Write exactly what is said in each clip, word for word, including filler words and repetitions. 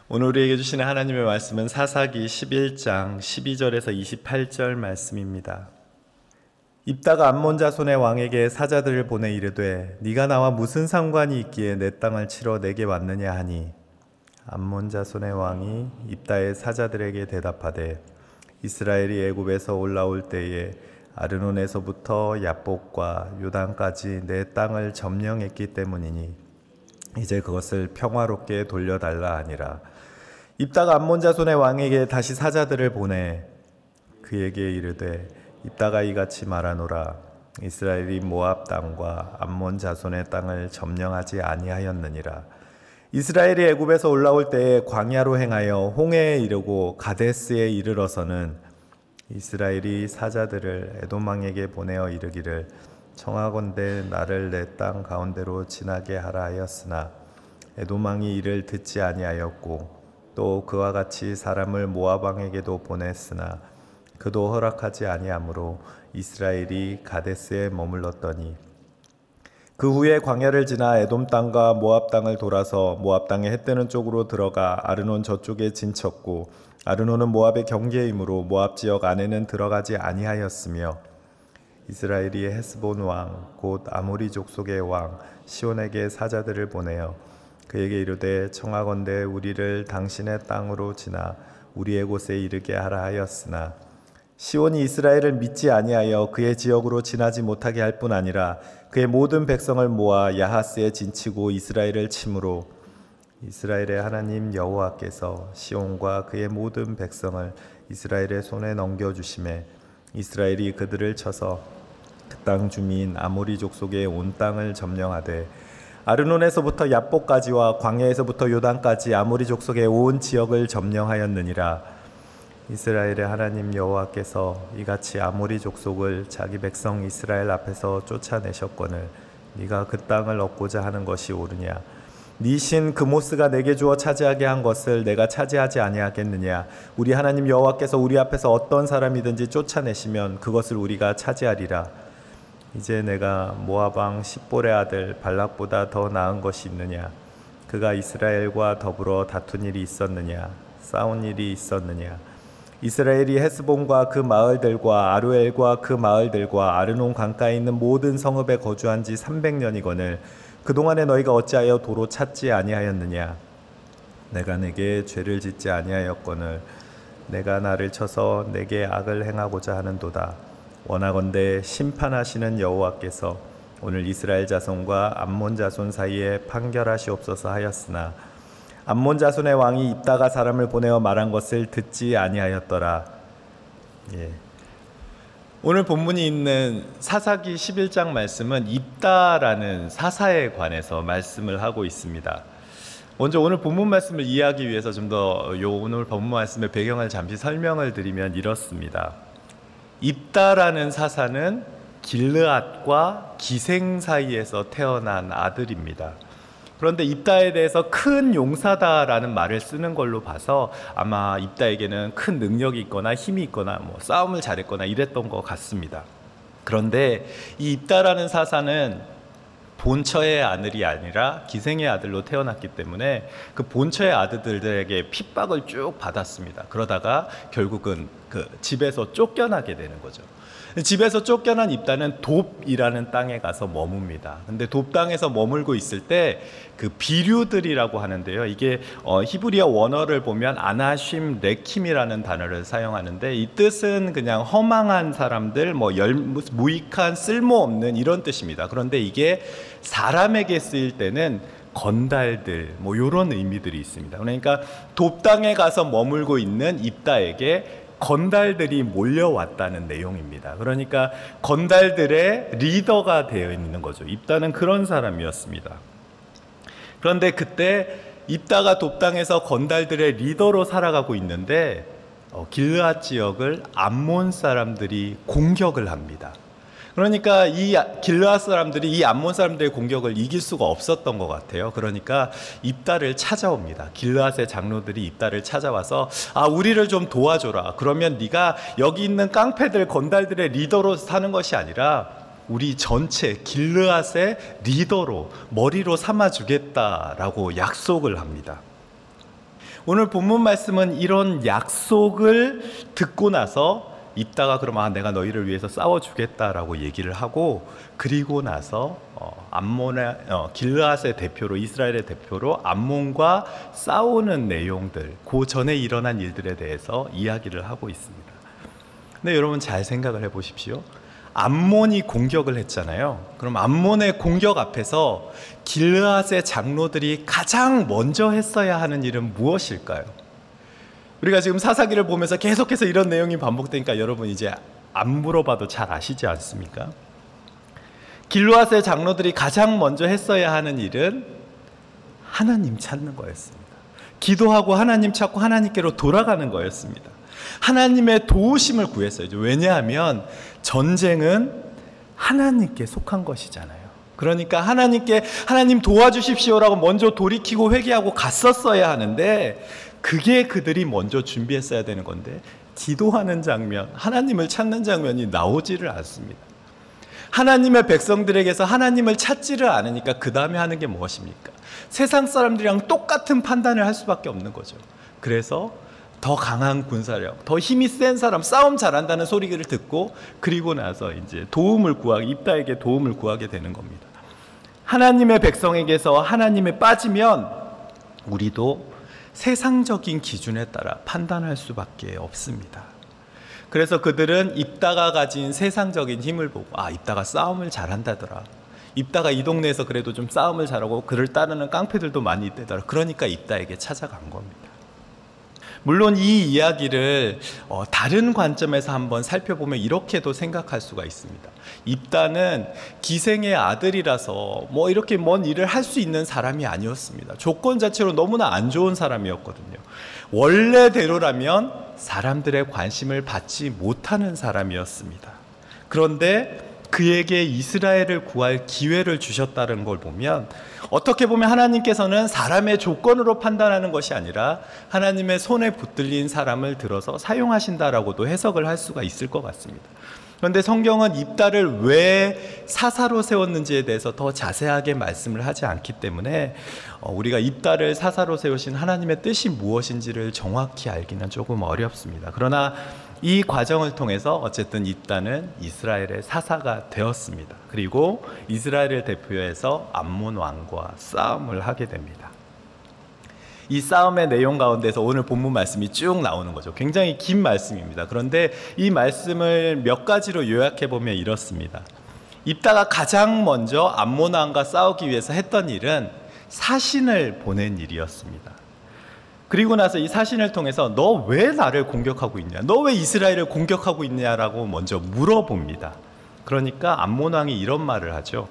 오늘 우리에게 주시는 하나님의 말씀은 사사기 십일 장 십이 절에서 이십팔 절 말씀입니다. 입다가 암몬 자손의 왕에게 사자들을 보내 이르되 네가 나와 무슨 상관이 있기에 내 땅을 치러 내게 왔느냐 하니 암몬 자손의 왕이 입다의 사자들에게 대답하되 이스라엘이 애굽에서 올라올 때에 아르논에서부터 야복과 요단까지 내 땅을 점령했기 때문이니 이제 그것을 평화롭게 돌려달라 하니라. 입다가 암몬 자손의 왕에게 다시 사자들을 보내 그에게 이르되 입다가 이같이 말하노라. 이스라엘이 모압 땅과 암몬 자손의 땅을 점령하지 아니하였느니라. 이스라엘이 애굽에서 올라올 때에 광야로 행하여 홍해에 이르고 가데스에 이르러서는 이스라엘이 사자들을 에돔 왕에게 보내어 이르기를 청하건대 나를 내 땅 가운데로 지나게 하라 하였으나 에돔 왕이 이를 듣지 아니하였고 또 그와 같이 사람을 모압 왕에게도 보냈으나 그도 허락하지 아니하므로 이스라엘이 가데스에 머물렀더니 그 후에 광야를 지나 에돔 땅과 모압 땅을 돌아서 모압 땅의 해 뜨는 쪽으로 들어가 아르논 저쪽에 진쳤고 아르논은 모압의 경계이므로 모압 지역 안에는 들어가지 아니하였으며 이스라엘이 헤스본 왕 곧 아모리 족속의 왕 시온에게 사자들을 보내어 그에게 이르되 청하건대 우리를 당신의 땅으로 지나 우리의 곳에 이르게 하라 하였으나 시온이 이스라엘을 믿지 아니하여 그의 지역으로 지나지 못하게 할 뿐 아니라 그의 모든 백성을 모아 야하스에 진치고 이스라엘을 치므로 이스라엘의 하나님 여호와께서 시온과 그의 모든 백성을 이스라엘의 손에 넘겨주시매 이스라엘이 그들을 쳐서 그 땅 주민 아모리 족속의 온 땅을 점령하되 아르논에서부터 야복까지와 광야에서부터 요단까지 아모리 족속의 온 지역을 점령하였느니라. 이스라엘의 하나님 여호와께서 이같이 아모리 족속을 자기 백성 이스라엘 앞에서 쫓아내셨거늘 네가 그 땅을 얻고자 하는 것이 옳으냐? 네 신 그모스가 내게 주어 차지하게 한 것을 내가 차지하지 아니하겠느냐? 우리 하나님 여호와께서 우리 앞에서 어떤 사람이든지 쫓아내시면 그것을 우리가 차지하리라. 이제 내가 모압 왕 십볼의 아들 발락보다 더 나은 것이 있느냐? 그가 이스라엘과 더불어 다툰 일이 있었느냐? 싸운 일이 있었느냐? 이스라엘이 헤스본과 그 마을들과 아루엘과 그 마을들과 아르논 강가에 있는 모든 성읍에 거주한 지 삼백 년이거늘 그동안에 너희가 어찌하여 도로 찾지 아니하였느냐? 내가 내게 죄를 짓지 아니하였거늘 내가 나를 쳐서 내게 악을 행하고자 하는도다. 원하건대 심판하시는 여호와께서 오늘 이스라엘 자손과 암몬 자손 사이에 판결하시옵소서 하였으나 암몬 자손의 왕이 입다가 사람을 보내어 말한 것을 듣지 아니하였더라. 예. 오늘 본문이 있는 사사기 십일 장 말씀은 입다라는 사사에 관해서 말씀을 하고 있습니다. 먼저 오늘 본문 말씀을 이해하기 위해서 좀 더 오늘 본문 말씀의 배경을 잠시 설명을 드리면 이렇습니다. 입다라는 사사는 길르앗과 기생 사이에서 태어난 아들입니다. 그런데 입다에 대해서 큰 용사다라는 말을 쓰는 걸로 봐서 아마 입다에게는 큰 능력이 있거나 힘이 있거나 뭐 싸움을 잘했거나 이랬던 것 같습니다. 그런데 이 입다라는 사사는 본처의 아들이 아니라 기생의 아들로 태어났기 때문에 그 본처의 아들들에게 핍박을 쭉 받았습니다. 그러다가 결국은 그 집에서 쫓겨나게 되는 거죠. 집에서 쫓겨난 입다는 돕이라는 땅에 가서 머뭅니다. 근데 돕 땅에서 머물고 있을 때 그 비류들이라고 하는데요. 이게 어, 히브리어 원어를 보면 아나쉼 레킴이라는 단어를 사용하는데 이 뜻은 그냥 허망한 사람들, 뭐 열, 무익한 쓸모없는 이런 뜻입니다. 그런데 이게 사람에게 쓰일 때는 건달들, 뭐 이런 의미들이 있습니다. 그러니까 돕 땅에 가서 머물고 있는 입다에게 건달들이 몰려왔다는 내용입니다. 그러니까 건달들의 리더가 되어 있는 거죠. 입다는 그런 사람이었습니다. 그런데 그때 입다가 돕 땅에서 건달들의 리더로 살아가고 있는데 어, 길르앗 지역을 암몬 사람들이 공격을 합니다. 그러니까 이 길르앗 사람들이 이 암몬 사람들의 공격을 이길 수가 없었던 것 같아요. 그러니까 입다를 찾아옵니다. 길르앗의 장로들이 입다를 찾아와서 아 우리를 좀 도와줘라. 그러면 네가 여기 있는 깡패들 건달들의 리더로 사는 것이 아니라 우리 전체 길르앗의 리더로 머리로 삼아주겠다라고 약속을 합니다. 오늘 본문 말씀은 이런 약속을 듣고 나서 입다가 그러면 아, 내가 너희를 위해서 싸워주겠다라고 얘기를 하고, 그리고 나서 어, 암몬의 어, 길르앗의 대표로, 이스라엘의 대표로 암몬과 싸우는 내용들, 그 전에 일어난 일들에 대해서 이야기를 하고 있습니다. 근데 여러분 잘 생각을 해보십시오. 암몬이 공격을 했잖아요. 그럼 암몬의 공격 앞에서 길르앗의 장로들이 가장 먼저 했어야 하는 일은 무엇일까요? 우리가 지금 사사기를 보면서 계속해서 이런 내용이 반복되니까 여러분 이제 안 물어봐도 잘 아시지 않습니까? 길르앗의 장로들이 가장 먼저 했어야 하는 일은 하나님 찾는 거였습니다. 기도하고 하나님 찾고 하나님께로 돌아가는 거였습니다. 하나님의 도우심을 구했어요. 왜냐하면 전쟁은 하나님께 속한 것이잖아요. 그러니까 하나님께 하나님 도와주십시오라고 먼저 돌이키고 회개하고 갔었어야 하는데, 그게 그들이 먼저 준비했어야 되는 건데 기도하는 장면, 하나님을 찾는 장면이 나오지를 않습니다. 하나님의 백성들에게서 하나님을 찾지를 않으니까 그 다음에 하는 게 무엇입니까? 세상 사람들이랑 똑같은 판단을 할 수밖에 없는 거죠. 그래서 더 강한 군사력, 더 힘이 센 사람, 싸움 잘한다는 소리를 듣고, 그리고 나서 이제 도움을 구하게, 입다에게 도움을 구하게 되는 겁니다. 하나님의 백성에게서 하나님에 빠지면 우리도 세상적인 기준에 따라 판단할 수밖에 없습니다. 그래서 그들은 입다가 가진 세상적인 힘을 보고, 아, 입다가 싸움을 잘한다더라. 입다가 이 동네에서 그래도 좀 싸움을 잘하고 그를 따르는 깡패들도 많이 있다더라. 그러니까 입다에게 찾아간 겁니다. 물론 이 이야기를 어, 다른 관점에서 한번 살펴보면 이렇게도 생각할 수가 있습니다. 입다는 기생의 아들이라서 뭐 이렇게 먼 일을 할 수 있는 사람이 아니었습니다. 조건 자체로 너무나 안 좋은 사람이었거든요. 원래대로라면 사람들의 관심을 받지 못하는 사람이었습니다. 그런데 그에게 이스라엘을 구할 기회를 주셨다는 걸 보면, 어떻게 보면 하나님께서는 사람의 조건으로 판단하는 것이 아니라 하나님의 손에 붙들린 사람을 들어서 사용하신다라고도 해석을 할 수가 있을 것 같습니다. 그런데 성경은 입다를 왜 사사로 세웠는지에 대해서 더 자세하게 말씀을 하지 않기 때문에 우리가 입다를 사사로 세우신 하나님의 뜻이 무엇인지를 정확히 알기는 조금 어렵습니다. 그러나 이 과정을 통해서 어쨌든 입다는 이스라엘의 사사가 되었습니다. 그리고 이스라엘을 대표해서 암몬 왕과 싸움을 하게 됩니다. 이 싸움의 내용 가운데서 오늘 본문 말씀이 쭉 나오는 거죠. 굉장히 긴 말씀입니다. 그런데 이 말씀을 몇 가지로 요약해보면 이렇습니다. 입다가 가장 먼저 암몬 왕과 싸우기 위해서 했던 일은 사신을 보낸 일이었습니다. 그리고 나서 이 사신을 통해서 너 왜 나를 공격하고 있냐, 너 왜 이스라엘을 공격하고 있냐라고 먼저 물어봅니다. 그러니까 암몬 왕이 이런 말을 하죠.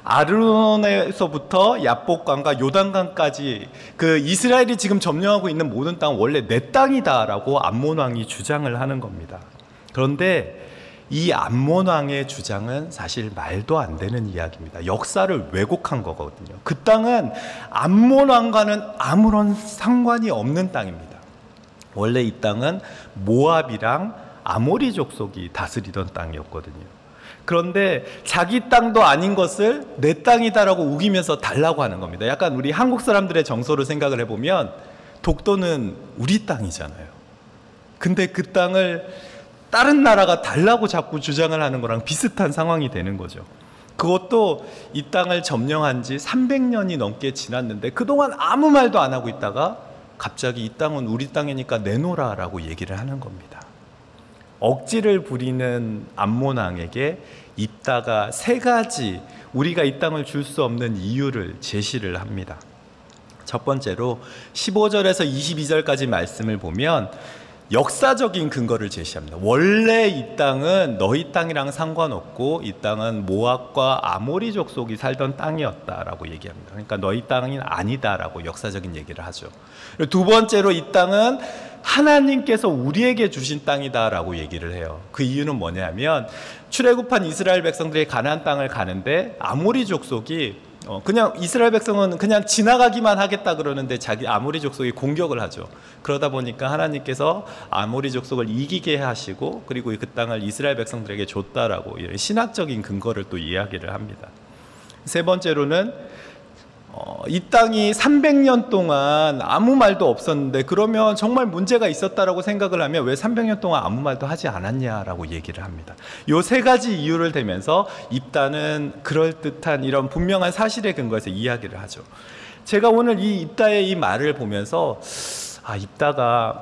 아르논에서부터 야복강과 요단강까지 그 이스라엘이 지금 점령하고 있는 모든 땅은 원래 내 땅이다라고 암몬 왕이 주장을 하는 겁니다. 그런데 이 암몬 왕의 주장은 사실 말도 안 되는 이야기입니다. 역사를 왜곡한 거거든요. 그 땅은 암몬 왕과는 아무런 상관이 없는 땅입니다. 원래 이 땅은 모압이랑 아모리 족속이 다스리던 땅이었거든요. 그런데 자기 땅도 아닌 것을 내 땅이다라고 우기면서 달라고 하는 겁니다. 약간 우리 한국 사람들의 정서로 생각을 해보면 독도는 우리 땅이잖아요. 근데 그 땅을 다른 나라가 달라고 자꾸 주장을 하는 거랑 비슷한 상황이 되는 거죠. 그것도 이 땅을 점령한 지 삼백 년이 넘게 지났는데 그동안 아무 말도 안 하고 있다가 갑자기 이 땅은 우리 땅이니까 내놓으라라고 얘기를 하는 겁니다. 억지를 부리는 암몬 왕에게 입다가 세 가지 우리가 이 땅을 줄 수 없는 이유를 제시를 합니다. 첫 번째로 십오 절에서 이십이 절까지 말씀을 보면 역사적인 근거를 제시합니다. 원래 이 땅은 너희 땅이랑 상관없고 이 땅은 모압과 아모리 족속이 살던 땅이었다라고 얘기합니다. 그러니까 너희 땅이 아니다라고 역사적인 얘기를 하죠. 두 번째로 이 땅은 하나님께서 우리에게 주신 땅이다라고 얘기를 해요. 그 이유는 뭐냐면 출애굽한 이스라엘 백성들이 가나안 땅을 가는데 아모리 족속이 어, 그냥 이스라엘 백성은 그냥 지나가기만 하겠다 그러는데 자기 아모리 족속이 공격을 하죠. 그러다 보니까 하나님께서 아모리 족속을 이기게 하시고 그리고 그 땅을 이스라엘 백성들에게 줬다라고 이런 신학적인 근거를 또 이야기를 합니다. 세 번째로는 어, 이 땅이 삼백 년 동안 아무 말도 없었는데 그러면 정말 문제가 있었다라고 생각을 하면 왜 삼백 년 동안 아무 말도 하지 않았냐라고 얘기를 합니다. 요 세 가지 이유를 대면서 입다는 그럴듯한 이런 분명한 사실에 근거해서 이야기를 하죠. 제가 오늘 이 입다의 이 말을 보면서 아, 입다가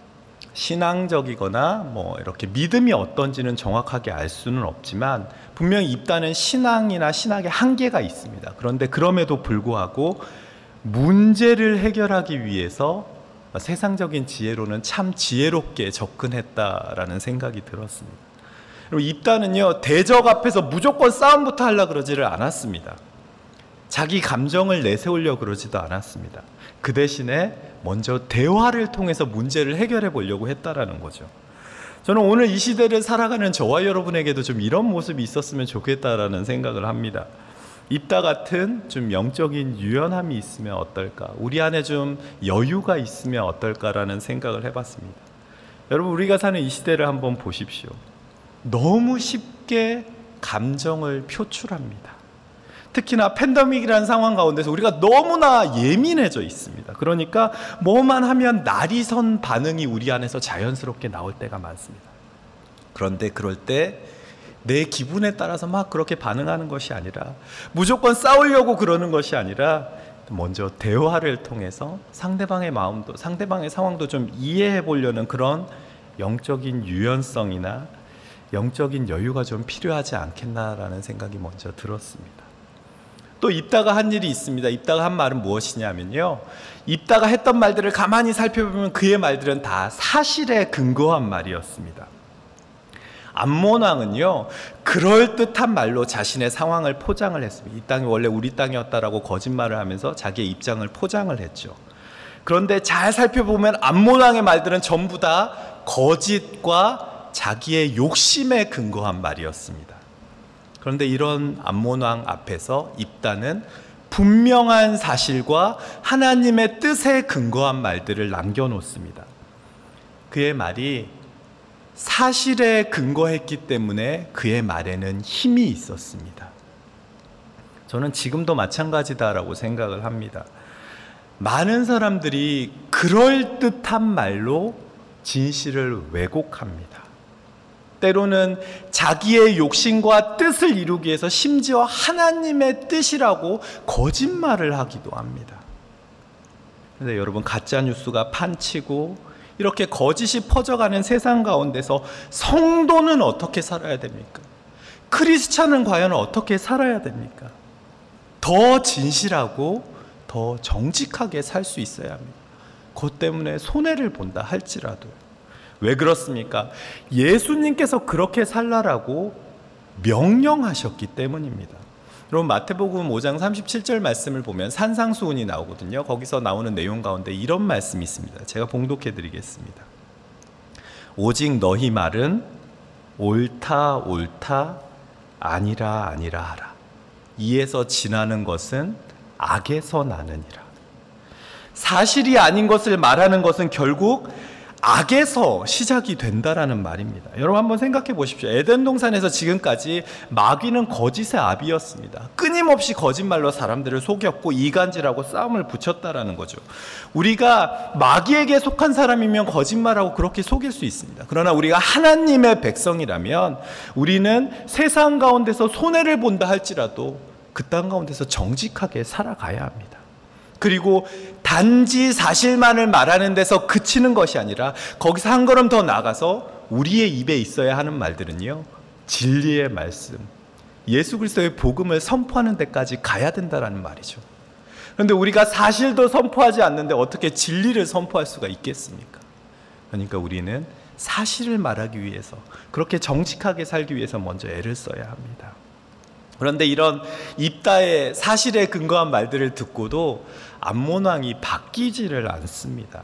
신앙적이거나 뭐 이렇게 믿음이 어떤지는 정확하게 알 수는 없지만 분명히 입다는 신앙이나 신학의 한계가 있습니다. 그런데 그럼에도 불구하고 문제를 해결하기 위해서 세상적인 지혜로는 참 지혜롭게 접근했다라는 생각이 들었습니다. 그리고 입다는요, 대적 앞에서 무조건 싸움부터 하려고 그러지를 않았습니다. 자기 감정을 내세우려고 그러지도 않았습니다. 그 대신에 먼저 대화를 통해서 문제를 해결해 보려고 했다라는 거죠. 저는 오늘 이 시대를 살아가는 저와 여러분에게도 좀 이런 모습이 있었으면 좋겠다라는 생각을 합니다. 입다 같은 좀 영적인 유연함이 있으면 어떨까? 우리 안에 좀 여유가 있으면 어떨까라는 생각을 해봤습니다. 여러분, 우리가 사는 이 시대를 한번 보십시오. 너무 쉽게 감정을 표출합니다. 특히나 팬데믹이라는 상황 가운데서 우리가 너무나 예민해져 있습니다. 그러니까 뭐만 하면 날이선 반응이 우리 안에서 자연스럽게 나올 때가 많습니다. 그런데 그럴 때 내 기분에 따라서 막 그렇게 반응하는 것이 아니라 무조건 싸우려고 그러는 것이 아니라 먼저 대화를 통해서 상대방의 마음도 상대방의 상황도 좀 이해해 보려는 그런 영적인 유연성이나 영적인 여유가 좀 필요하지 않겠나라는 생각이 먼저 들었습니다. 또 입다가 한 일이 있습니다. 입다가 한 말은 무엇이냐면요, 입다가 했던 말들을 가만히 살펴보면 그의 말들은 다 사실에 근거한 말이었습니다. 암몬 왕은요, 그럴듯한 말로 자신의 상황을 포장을 했습니다. 이 땅이 원래 우리 땅이었다라고 거짓말을 하면서 자기의 입장을 포장을 했죠. 그런데 잘 살펴보면 암몬 왕의 말들은 전부 다 거짓과 자기의 욕심에 근거한 말이었습니다. 그런데 이런 암몬 왕 앞에서 입다는 분명한 사실과 하나님의 뜻에 근거한 말들을 남겨놓습니다. 그의 말이 사실에 근거했기 때문에 그의 말에는 힘이 있었습니다. 저는 지금도 마찬가지다라고 생각을 합니다. 많은 사람들이 그럴듯한 말로 진실을 왜곡합니다. 때로는 자기의 욕심과 뜻을 이루기 위해서 심지어 하나님의 뜻이라고 거짓말을 하기도 합니다. 그런데 여러분, 가짜 뉴스가 판치고 이렇게 거짓이 퍼져가는 세상 가운데서 성도는 어떻게 살아야 됩니까? 크리스찬은 과연 어떻게 살아야 됩니까? 더 진실하고 더 정직하게 살 수 있어야 합니다. 그것 때문에 손해를 본다 할지라도. 왜 그렇습니까? 예수님께서 그렇게 살라라고 명령하셨기 때문입니다. 여러분, 마태복음 오 장 삼십칠 절 말씀을 보면 산상수훈이 나오거든요. 거기서 나오는 내용 가운데 이런 말씀이 있습니다. 제가 봉독해 드리겠습니다. 오직 너희 말은 옳다 옳다 아니라 아니라 하라. 이에서 지나는 것은 악에서 나느니라. 사실이 아닌 것을 말하는 것은 결국 악에서 시작이 된다라는 말입니다. 여러분, 한번 생각해 보십시오. 에덴 동산에서 지금까지 마귀는 거짓의 아비였습니다. 끊임없이 거짓말로 사람들을 속였고 이간질하고 싸움을 붙였다라는 거죠. 우리가 마귀에게 속한 사람이면 거짓말하고 그렇게 속일 수 있습니다. 그러나 우리가 하나님의 백성이라면 우리는 세상 가운데서 손해를 본다 할지라도 그 땅 가운데서 정직하게 살아가야 합니다. 그리고 단지 사실만을 말하는 데서 그치는 것이 아니라 거기서 한 걸음 더 나아가서 우리의 입에 있어야 하는 말들은요, 진리의 말씀, 예수 그리스도의 복음을 선포하는 데까지 가야 된다는 말이죠. 그런데 우리가 사실도 선포하지 않는데 어떻게 진리를 선포할 수가 있겠습니까? 그러니까 우리는 사실을 말하기 위해서, 그렇게 정직하게 살기 위해서 먼저 애를 써야 합니다. 그런데 이런 입다의 사실에 근거한 말들을 듣고도 암몬 왕이 바뀌지를 않습니다.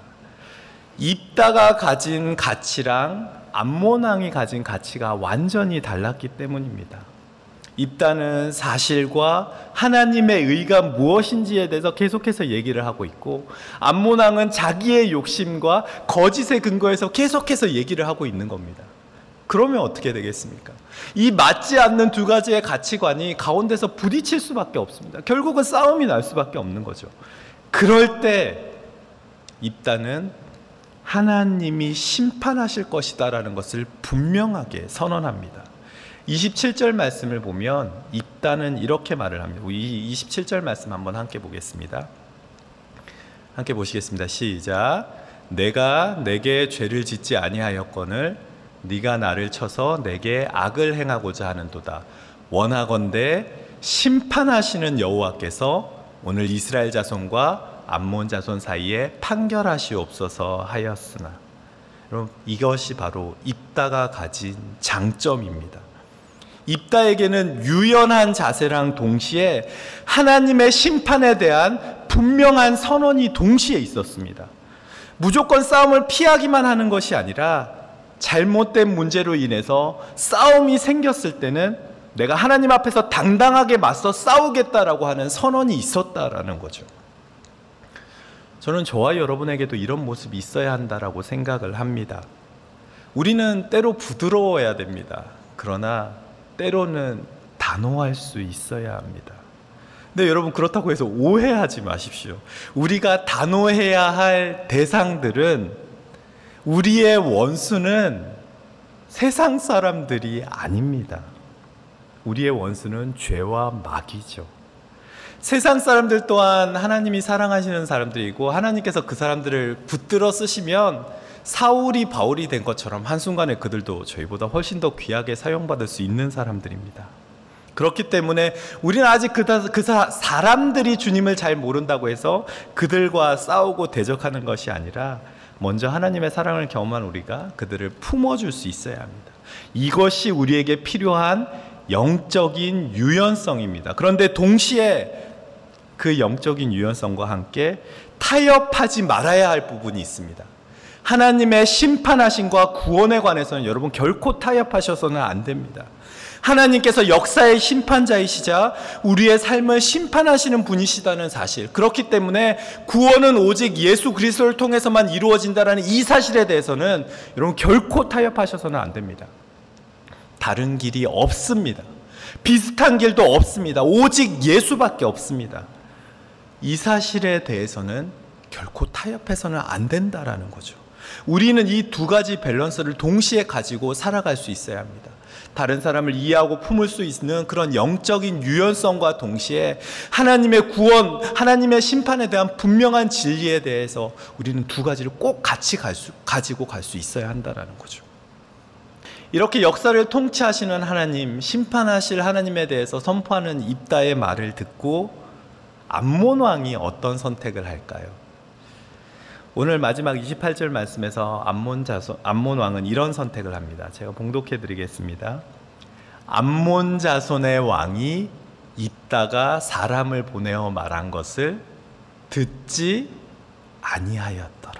입다가 가진 가치랑 암몬 왕이 가진 가치가 완전히 달랐기 때문입니다. 입다는 사실과 하나님의 의가 무엇인지에 대해서 계속해서 얘기를 하고 있고, 암몬 왕은 자기의 욕심과 거짓에 근거해서 계속해서 얘기를 하고 있는 겁니다. 그러면 어떻게 되겠습니까? 이 맞지 않는 두 가지의 가치관이 가운데서 부딪힐 수밖에 없습니다. 결국은 싸움이 날 수밖에 없는 거죠. 그럴 때 입다는 하나님이 심판하실 것이다라는 것을 분명하게 선언합니다. 이십칠 절 말씀을 보면 입다는 이렇게 말을 합니다. 이 이십칠 절 말씀 한번 함께 보겠습니다. 함께 보시겠습니다. 시작. 내가 내게 죄를 짓지 아니하였거늘 네가 나를 쳐서 내게 악을 행하고자 하는도다. 원하건대 심판하시는 여호와께서 오늘 이스라엘 자손과 암몬 자손 사이에 판결하시옵소서 하였으나. 여러분, 이것이 바로 입다가 가진 장점입니다. 입다에게는 유연한 자세랑 동시에 하나님의 심판에 대한 분명한 선언이 동시에 있었습니다. 무조건 싸움을 피하기만 하는 것이 아니라 잘못된 문제로 인해서 싸움이 생겼을 때는 내가 하나님 앞에서 당당하게 맞서 싸우겠다라고 하는 선언이 있었다라는 거죠. 저는 저와 여러분에게도 이런 모습이 있어야 한다라고 생각을 합니다. 우리는 때로 부드러워야 됩니다. 그러나 때로는 단호할 수 있어야 합니다. 근데 여러분, 그렇다고 해서 오해하지 마십시오. 우리가 단호해야 할 대상들은, 우리의 원수는 세상 사람들이 아닙니다. 우리의 원수는 죄와 마귀죠. 세상 사람들 또한 하나님이 사랑하시는 사람들이고 하나님께서 그 사람들을 붙들어 쓰시면 사울이 바울이 된 것처럼 한순간에 그들도 저희보다 훨씬 더 귀하게 사용받을 수 있는 사람들입니다. 그렇기 때문에 우리는 아직 그, 그 사람들이 주님을 잘 모른다고 해서 그들과 싸우고 대적하는 것이 아니라 먼저 하나님의 사랑을 경험한 우리가 그들을 품어줄 수 있어야 합니다. 이것이 우리에게 필요한 영적인 유연성입니다. 그런데 동시에 그 영적인 유연성과 함께 타협하지 말아야 할 부분이 있습니다. 하나님의 심판하심과 구원에 관해서는 여러분 결코 타협하셔서는 안 됩니다. 하나님께서 역사의 심판자이시자 우리의 삶을 심판하시는 분이시다는 사실, 그렇기 때문에 구원은 오직 예수 그리스도를 통해서만 이루어진다는 이 사실에 대해서는 여러분 결코 타협하셔서는 안 됩니다. 다른 길이 없습니다. 비슷한 길도 없습니다. 오직 예수밖에 없습니다. 이 사실에 대해서는 결코 타협해서는 안 된다라는 거죠. 우리는 이 두 가지 밸런스를 동시에 가지고 살아갈 수 있어야 합니다. 다른 사람을 이해하고 품을 수 있는 그런 영적인 유연성과 동시에 하나님의 구원, 하나님의 심판에 대한 분명한 진리에 대해서 우리는 두 가지를 꼭 같이 갈 수, 가지고 갈 수 있어야 한다는 거죠. 이렇게 역사를 통치하시는 하나님, 심판하실 하나님에 대해서 선포하는 입다의 말을 듣고 암몬 왕이 어떤 선택을 할까요? 오늘 마지막 이십팔 절 말씀에서 암몬 자손, 암몬 왕은 이런 선택을 합니다. 제가 봉독해 드리겠습니다. 암몬 자손의 왕이 입다가 사람을 보내어 말한 것을 듣지 아니하였더라.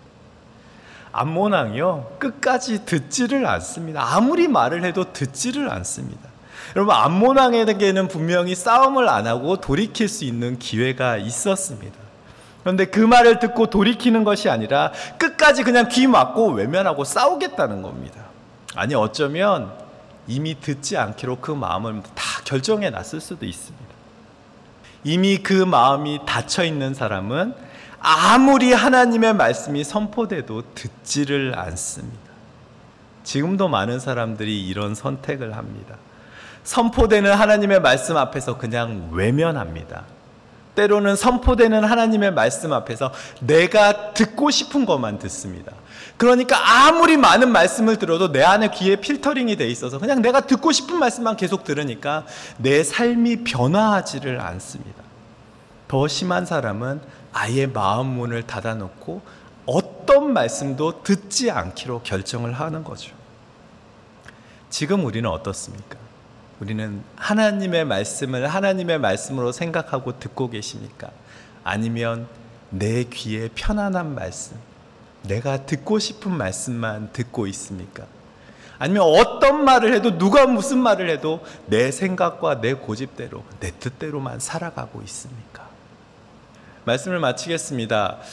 암몬 왕이요, 끝까지 듣지를 않습니다. 아무리 말을 해도 듣지를 않습니다. 여러분, 암몬 왕에게는 분명히 싸움을 안 하고 돌이킬 수 있는 기회가 있었습니다. 그런데 그 말을 듣고 돌이키는 것이 아니라 끝까지 그냥 귀 막고 외면하고 싸우겠다는 겁니다. 아니, 어쩌면 이미 듣지 않기로 그 마음을 다 결정해 놨을 수도 있습니다. 이미 그 마음이 닫혀 있는 사람은 아무리 하나님의 말씀이 선포돼도 듣지를 않습니다. 지금도 많은 사람들이 이런 선택을 합니다. 선포되는 하나님의 말씀 앞에서 그냥 외면합니다. 때로는 선포되는 하나님의 말씀 앞에서 내가 듣고 싶은 것만 듣습니다. 그러니까 아무리 많은 말씀을 들어도 내 안에 귀에 필터링이 돼 있어서 그냥 내가 듣고 싶은 말씀만 계속 들으니까 내 삶이 변화하지를 않습니다. 더 심한 사람은 아예 마음 문을 닫아놓고 어떤 말씀도 듣지 않기로 결정을 하는 거죠. 지금 우리는 어떻습니까? 우리는 하나님의 말씀을 하나님의 말씀으로 생각하고 듣고 계십니까? 아니면 내 귀에 편안한 말씀, 내가 듣고 싶은 말씀만 듣고 있습니까? 아니면 어떤 말을 해도, 누가 무슨 말을 해도 내 생각과 내 고집대로, 내 뜻대로만 살아가고 있습니까? 말씀을 마치겠습니다.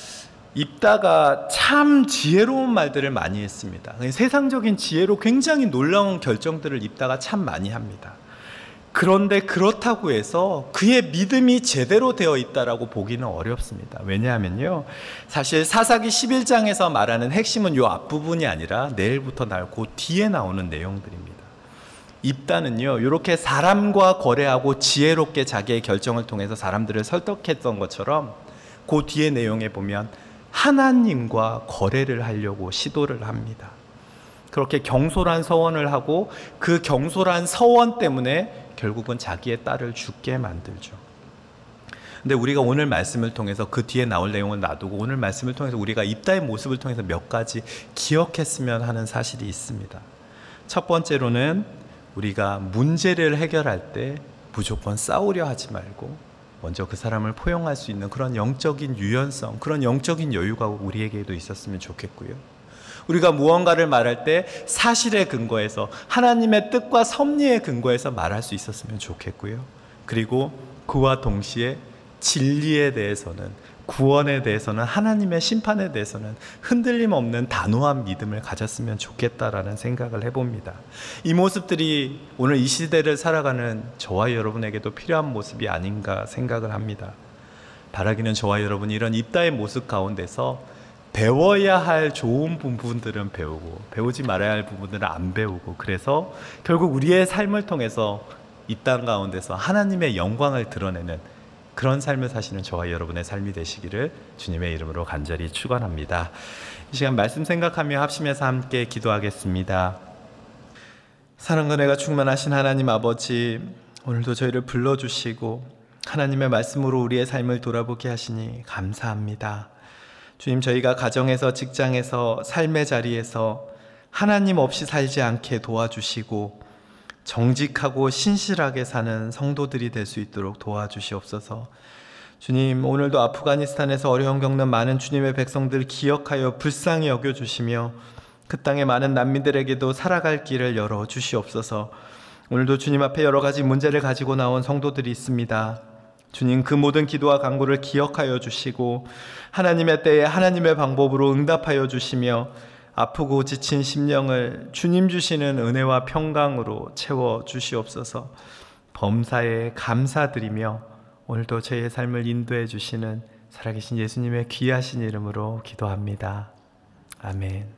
입다가 참 지혜로운 말들을 많이 했습니다. 세상적인 지혜로 굉장히 놀라운 결정들을 입다가 참 많이 합니다. 그런데 그렇다고 해서 그의 믿음이 제대로 되어 있다라고 보기는 어렵습니다. 왜냐하면요, 사실 사사기 십일 장에서 말하는 핵심은 이 앞부분이 아니라 내일부터 나올 그 뒤에 나오는 내용들입니다. 입다는요, 이렇게 사람과 거래하고 지혜롭게 자기의 결정을 통해서 사람들을 설득했던 것처럼 그 뒤에 내용에 보면 하나님과 거래를 하려고 시도를 합니다. 그렇게 경솔한 서원을 하고 그 경솔한 서원 때문에 결국은 자기의 딸을 죽게 만들죠. 근데 우리가 오늘 말씀을 통해서 그 뒤에 나올 내용을 놔두고 오늘 말씀을 통해서 우리가 입다의 모습을 통해서 몇 가지 기억했으면 하는 사실이 있습니다. 첫 번째로는 우리가 문제를 해결할 때 무조건 싸우려 하지 말고 먼저 그 사람을 포용할 수 있는 그런 영적인 유연성, 그런 영적인 여유가 우리에게도 있었으면 좋겠고요. 우리가 무언가를 말할 때 사실에 근거해서 하나님의 뜻과 섭리에 근거해서 말할 수 있었으면 좋겠고요. 그리고 그와 동시에 진리에 대해서는, 구원에 대해서는, 하나님의 심판에 대해서는 흔들림 없는 단호한 믿음을 가졌으면 좋겠다라는 생각을 해봅니다. 이 모습들이 오늘 이 시대를 살아가는 저와 여러분에게도 필요한 모습이 아닌가 생각을 합니다. 바라기는 저와 여러분이 이런 입다의 모습 가운데서 배워야 할 좋은 부분들은 배우고 배우지 말아야 할 부분들은 안 배우고, 그래서 결국 우리의 삶을 통해서 이 땅 가운데서 하나님의 영광을 드러내는 그런 삶을 사시는 저와 여러분의 삶이 되시기를 주님의 이름으로 간절히 축원합니다. 이 시간 말씀 생각하며 합심해서 함께 기도하겠습니다. 사랑과 은혜가 충만하신 하나님 아버지, 오늘도 저희를 불러주시고 하나님의 말씀으로 우리의 삶을 돌아보게 하시니 감사합니다. 주님, 저희가 가정에서, 직장에서, 삶의 자리에서 하나님 없이 살지 않게 도와주시고 정직하고 신실하게 사는 성도들이 될 수 있도록 도와주시옵소서. 주님, 오늘도 아프가니스탄에서 어려움 겪는 많은 주님의 백성들 기억하여 불쌍히 여겨주시며 그 땅의 많은 난민들에게도 살아갈 길을 열어주시옵소서. 오늘도 주님 앞에 여러 가지 문제를 가지고 나온 성도들이 있습니다. 주님, 그 모든 기도와 간구를 기억하여 주시고 하나님의 때에 하나님의 방법으로 응답하여 주시며 아프고 지친 심령을 주님 주시는 은혜와 평강으로 채워 주시옵소서. 범사에 감사드리며 오늘도 저희의 삶을 인도해 주시는 살아계신 예수님의 귀하신 이름으로 기도합니다. 아멘.